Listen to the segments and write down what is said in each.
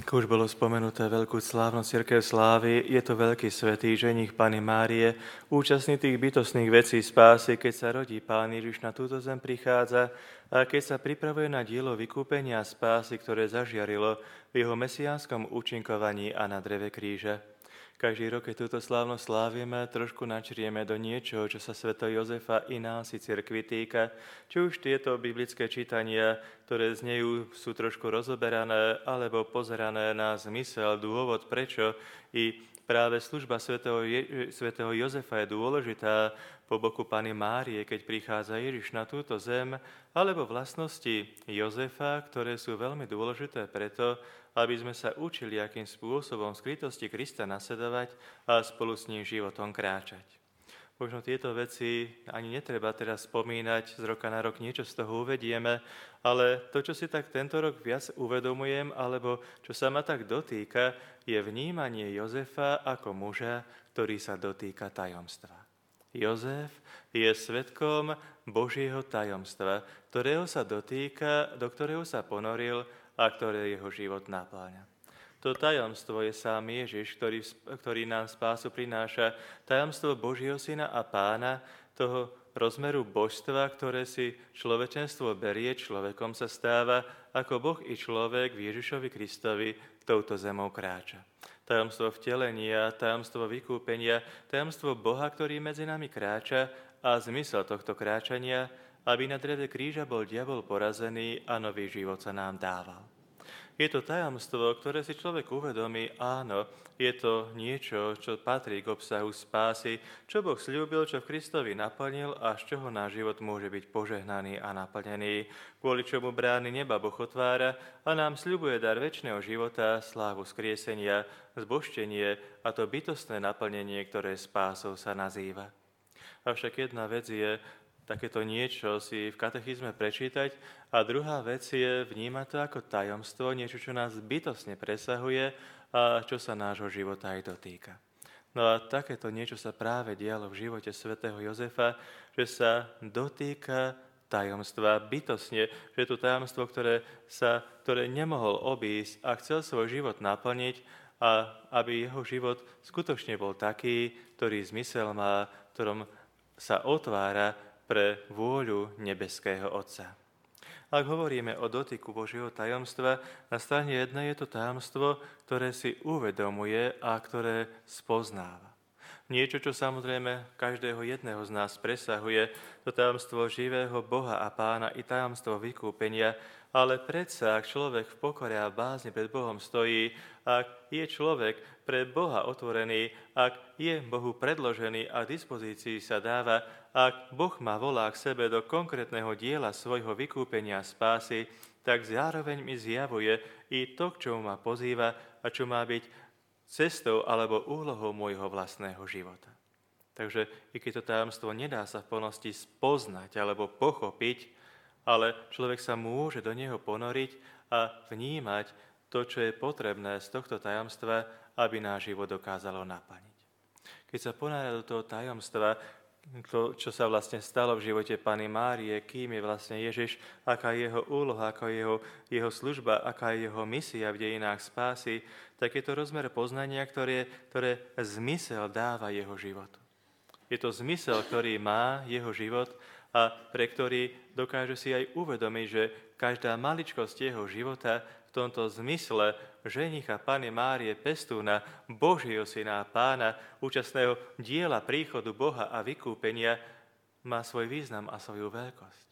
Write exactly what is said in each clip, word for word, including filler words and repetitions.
Ako už bolo spomenuté veľkú slávnosť cirkev slávy, je to veľký svätý ženích Panny Márie, účastný tých bytostných vecí spásy, keď sa rodí Pán Ježiš na túto zem prichádza a keď sa pripravuje na dielo vykúpenia a spásy, ktoré zažiarilo v jeho mesiánskom účinkovaní a na dreve kríža. Každý rok, keď túto slávnosť slávime, trošku načrieme do niečoho, čo sa svätého Jozefa i nás i cirkvi týka. Či už tieto biblické čítania, ktoré znejú, sú trošku rozoberané, alebo pozerané na zmysel, dôvod, prečo i práve služba svätého, Je- svätého Jozefa je dôležitá po boku Panny Márie, keď prichádza Ježiš na túto zem, alebo vlastnosti Jozefa, ktoré sú veľmi dôležité preto, aby sme sa učili, akým spôsobom skrytosti Krista nasledovať a spolu s ním životom kráčať. Možno tieto veci ani netreba teraz spomínať, z roka na rok niečo z toho uvedieme, ale to, čo si tak tento rok viac uvedomujem, alebo čo sa ma tak dotýka, je vnímanie Jozefa ako muža, ktorý sa dotýka tajomstva. Jozef je svedkom Božieho tajomstva, ktorého sa dotýka, do ktorého sa ponoril a ktoré jeho život napĺňa. To tajomstvo je sám Ježiš, ktorý, ktorý nám spásu prináša, tajomstvo Božieho Syna a Pána, toho rozmeru božstva, ktoré si človečenstvo berie, človekom sa stáva, ako Boh i človek v Ježišovi Kristovi touto zemou kráča. Tajomstvo vtelenia, tajomstvo vykúpenia, tajomstvo Boha, ktorý medzi nami kráča a zmysel tohto kráčania, aby na dreve kríža bol diabol porazený a nový život sa nám dával. Je to tajomstvo, ktoré si človek uvedomí, áno, je to niečo, čo patrí k obsahu spásy, čo Boh sľúbil, čo v Kristovi naplnil a z čoho náš život môže byť požehnaný a naplnený, kvôli čomu brány neba Boh otvára a nám sľubuje dar večného života, slávu skriesenia, zbožtenie a to bytostné naplnenie, ktoré spásou sa nazýva. Avšak jedna vec je takéto niečo si v katechizme prečítať a druhá vec je vnímať to ako tajomstvo, niečo, čo nás bytostne presahuje a čo sa nášho života aj dotýka. No a takéto niečo sa práve dialo v živote svätého Jozefa, že sa dotýka tajomstva bytosne, že je to tajomstvo, ktoré, sa, ktoré nemohol obísť a chcel svoj život naplniť a aby jeho život skutočne bol taký, ktorý zmysel má, v ktorom sa otvára pre vôľu nebeského Otca. Ak hovoríme o dotyku Božieho tajomstva, na strane jednej je to tajomstvo, ktoré si uvedomuje a ktoré spoznáva. Niečo, čo samozrejme každého jedného z nás presahuje, to tajomstvo živého Boha a Pána i tajomstvo vykúpenia, ale predsa, ak človek v pokore a bázni pred Bohom stojí, ak je človek pre Boha otvorený, ak je Bohu predložený a dispozícii sa dáva, ak Boh ma volá k sebe do konkrétneho diela svojho vykúpenia a spásy, tak zároveň mi zjavuje i to, k čomu ma pozýva a čo má byť cestou alebo úlohou môjho vlastného života. Takže i keď to tajomstvo nedá sa v plnosti spoznať alebo pochopiť, ale človek sa môže do neho ponoriť a vnímať to, čo je potrebné z tohto tajomstva, aby náš život dokázalo naplniť. Keď sa ponára do toho tajomstva, to, čo sa vlastne stalo v živote Panny Márie, kým je vlastne Ježiš, aká je jeho úloha, aká je jeho, jeho služba, aká je jeho misia v dejinách spásy, tak je to rozmer poznania, ktoré, ktoré zmysel dáva jeho životu. Je to zmysel, ktorý má jeho život a pre ktorý dokáže si aj uvedomiť, že každá maličkosť jeho života v tomto zmysle ženicha Panny Márie, pestúna, Božieho Syna a Pána, účastného diela príchodu Boha a vykúpenia, má svoj význam a svoju veľkosť.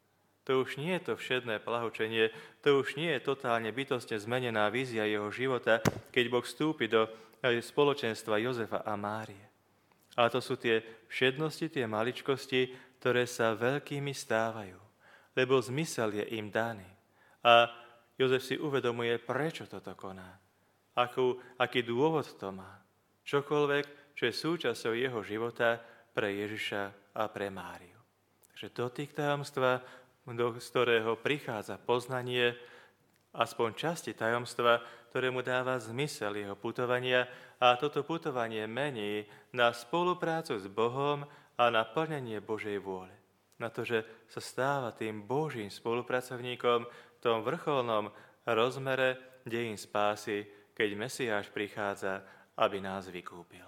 To už nie je to všedné plahočenie, to už nie je totálne bytostne zmenená vízia jeho života, keď Boh vstúpi do spoločenstva Jozefa a Márie. Ale to sú tie všednosti, tie maličkosti, ktoré sa veľkými stávajú, lebo zmysel je im daný. A Jozef si uvedomuje, prečo toto koná, akú, aký dôvod to má. Čokoľvek, čo je súčasťou jeho života pre Ježiša a pre Máriu. Takže dotyk tajomstva, do, z ktorého prichádza poznanie, aspoň časti tajomstva, ktoré mu dáva zmysel jeho putovania a toto putovanie mení na spoluprácu s Bohom a na plnenie Božej vôle. Na to, že sa stáva tým Božím spolupracovníkom v tom vrcholnom rozmere dejín spásy, keď Mesiáš prichádza, aby nás vykúpil.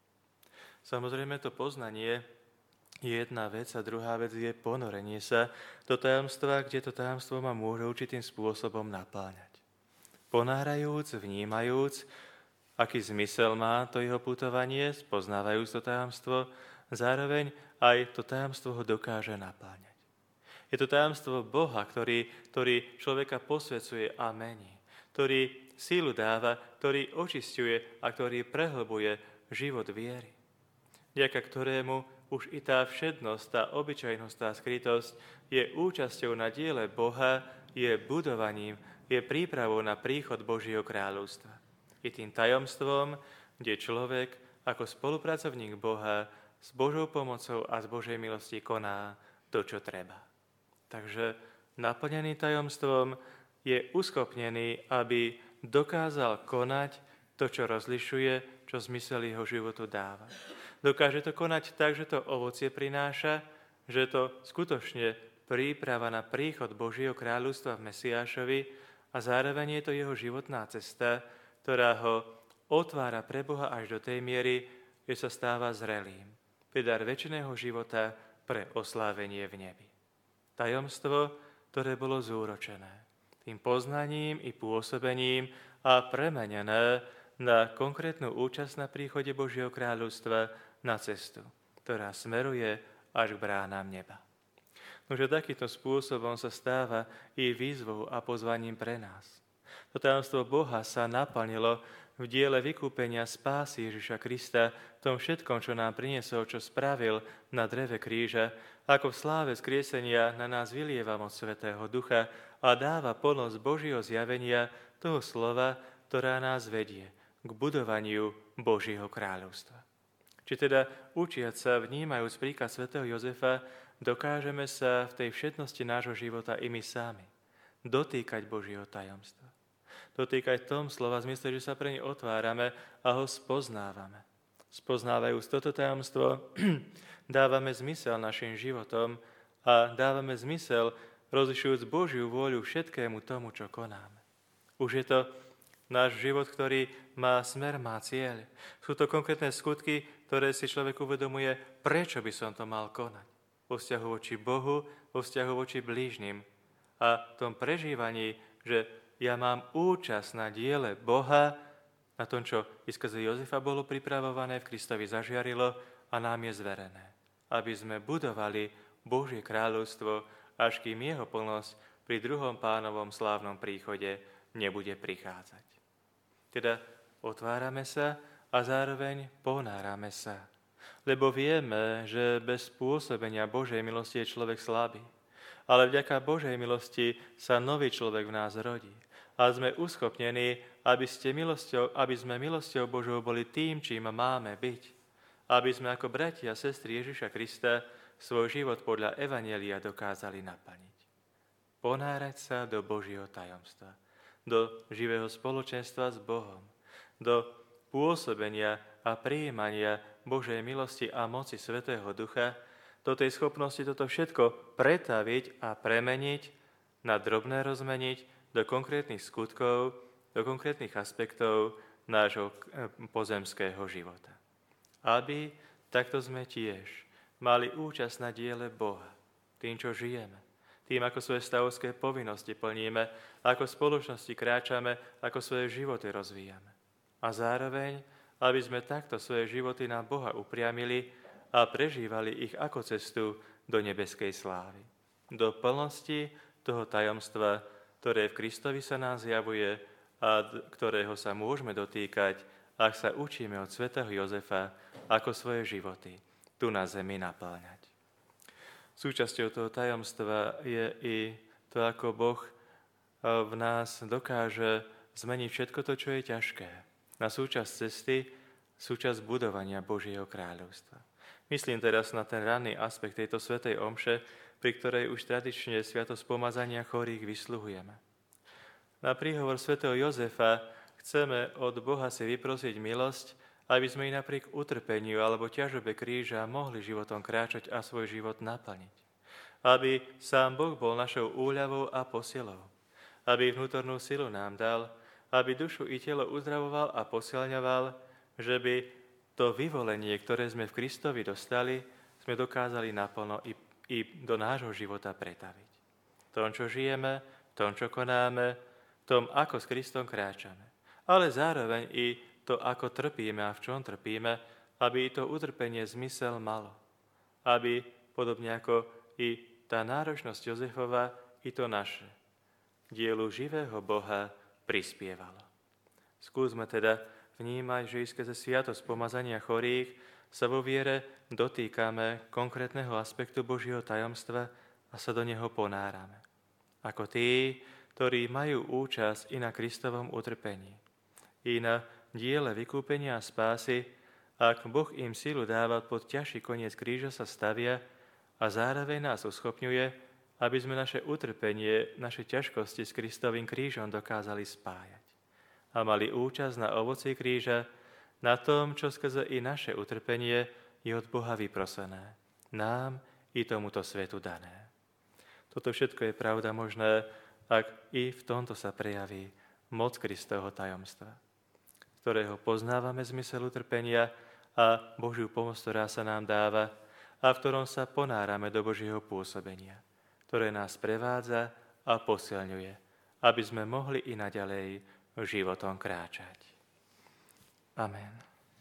Samozrejme, to poznanie je jedna vec a druhá vec je ponorenie sa do tajomstva, kde to tajomstvo ma môže určitým spôsobom napáňať. Ponárajúc, vnímajúc, aký zmysel má to jeho putovanie, spoznávajúc to tajomstvo, zároveň aj to tajomstvo ho dokáže napáňať. Je to tajomstvo Boha, ktorý, ktorý človeka posvecuje a mení, ktorý sílu dáva, ktorý očisťuje a ktorý prehlbuje život viery, vďaka ktorému už i tá všednosť, tá obyčajnosť, tá skrytosť je účasťou na diele Boha, je budovaním, je prípravou na príchod Božieho kráľovstva. Je tým tajomstvom, kde človek ako spolupracovník Boha s Božou pomocou a z Božej milosti koná to, čo treba. Takže naplnený tajomstvom je uschopnený, aby dokázal konať to, čo rozlišuje, čo zmysel jeho životu dáva. Dokáže to konať tak, že to ovocie prináša, že to skutočne príprava na príchod Božieho kráľovstva v Mesiášovi a zároveň je to jeho životná cesta, ktorá ho otvára pre Boha až do tej miery, že sa stáva zrelým, pre dar večného života pre oslávenie v nebi. Tajomstvo, ktoré bolo zúročené tým poznaním i pôsobením a premenené na konkrétnu účasť na príchode Božieho kráľovstva na cestu, ktorá smeruje až k bránám neba. Nože takýmto spôsobom sa stáva i výzvou a pozvaním pre nás. To tajomstvo Boha sa naplnilo v diele vykúpenia spásy Ježiša Krista, v tom všetkom, čo nám priniesol, čo spravil na dreve kríža, ako v sláve skriesenia na nás vylieva moc Svätého Ducha a dáva plnosť Božieho zjavenia toho slova, ktorá nás vedie k budovaniu Božieho kráľovstva. Či teda učiať sa, vnímajúc príklad svätého Jozefa, dokážeme sa v tej všetnosti nášho života i my sami dotýkať Božieho tajomstva. Dotýkať tom slova v zmysle, že sa pre ne otvárame a ho spoznávame. Spoznávajúc toto tajomstvo, dávame zmysel našim životom a dávame zmysel, rozlišujúc Božiu vôľu všetkému tomu, čo konáme. Už je to náš život, ktorý má smer, má cieľ. Sú to konkrétne skutky, ktoré si človek uvedomuje, prečo by som to mal konať. Vo vzťahu voči Bohu, vo vzťahu voči blížnym. A v tom prežívaní, že ja mám účasť na diele Boha, na tom, čo i skrze Jozefa bolo pripravované, v Kristovi zažiarilo a nám je zverené. Aby sme budovali Božie kráľovstvo, až kým jeho plnosť pri druhom Pánovom slávnom príchode nebude prichádzať. Teda otvárame sa a zároveň ponárame sa. Lebo vieme, že bez pôsobenia Božej milosti je človek slabý. Ale vďaka Božej milosti sa nový človek v nás rodí. A sme uschopnení, aby, ste milosťou, aby sme milosťou Božou boli tým, čím máme byť. Aby sme ako bratia a sestry Ježiša Krista svoj život podľa Evanjelia dokázali naplniť. Ponárať sa do Božieho tajomstva, do živého spoločenstva s Bohom, do pôsobenia a prijímania Božej milosti a moci Svätého Ducha, do tej schopnosti toto všetko pretaviť a premeniť, na drobné rozmeniť, do konkrétnych skutkov, do konkrétnych aspektov nášho pozemského života. Aby takto sme tiež mali účasť na diele Boha, tým, čo žijeme, tým, ako svoje stavovské povinnosti plníme, ako v spoločnosti kráčame, ako svoje životy rozvíjame. A zároveň, aby sme takto svoje životy na Boha upriamili a prežívali ich ako cestu do nebeskej slávy. Do plnosti toho tajomstva, ktoré v Kristovi sa nám zjavuje a ktorého sa môžeme dotýkať, ak sa učíme od svätého Jozefa, ako svoje životy tu na zemi napĺňať. Súčasťou toho tajomstva je i to, ako Boh v nás dokáže zmeniť všetko to, čo je ťažké, na súčasť cesty, súčasť budovania Božieho kráľovstva. Myslím teraz na ten ranný aspekt tejto svätej omše, pri ktorej už tradične sviatosť pomazania chorých vysluhujeme. Na príhovor svätého Jozefa chceme od Boha si vyprosiť milosť, aby sme i napriek utrpeniu alebo ťažobe kríža mohli životom kráčať a svoj život naplniť. Aby sám Boh bol našou úľavou a posilou. aby vnútornú silu nám dal, aby dušu i telo uzdravoval a posilňoval, že by to vyvolenie, ktoré sme v Kristovi dostali, sme dokázali naplno i, i do nášho života pretaviť. V tom, čo žijeme, v tom, čo konáme, v tom, ako s Kristom kráčame. Ale zároveň i to, ako trpíme a v čom trpíme, aby to utrpenie zmysel malo. Aby, podobne ako i tá náročnosť Jozefova, i to naše, dielu živého Boha prispievalo. Skúsme teda vnímať, že i skrze sviatosť pomazania chorých sa vo viere dotýkame konkrétneho aspektu Božieho tajomstva a sa do neho ponárame. Ako tí, ktorí majú účasť i na Kristovom utrpení, i na diele vykúpenia a spásy, ak Boh im silu dáva pod ťažší koniec kríža sa stavia a zároveň nás uschopňuje, aby sme naše utrpenie, naše ťažkosti s Kristovým krížom dokázali spájať a mali účasť na ovoci kríža, na tom, čo skrze i naše utrpenie je od Boha vyprosené, nám i tomuto svetu dané. Toto všetko je pravda možné, ak i v tomto sa prejaví moc Kristovho tajomstva, z ktorého poznávame zmysel utrpenia a Božiu pomoc, ktorá sa nám dáva a v ktorom sa ponárame do Božieho pôsobenia, ktoré nás prevádza a posilňuje, aby sme mohli i naďalej životom kráčať. Amen.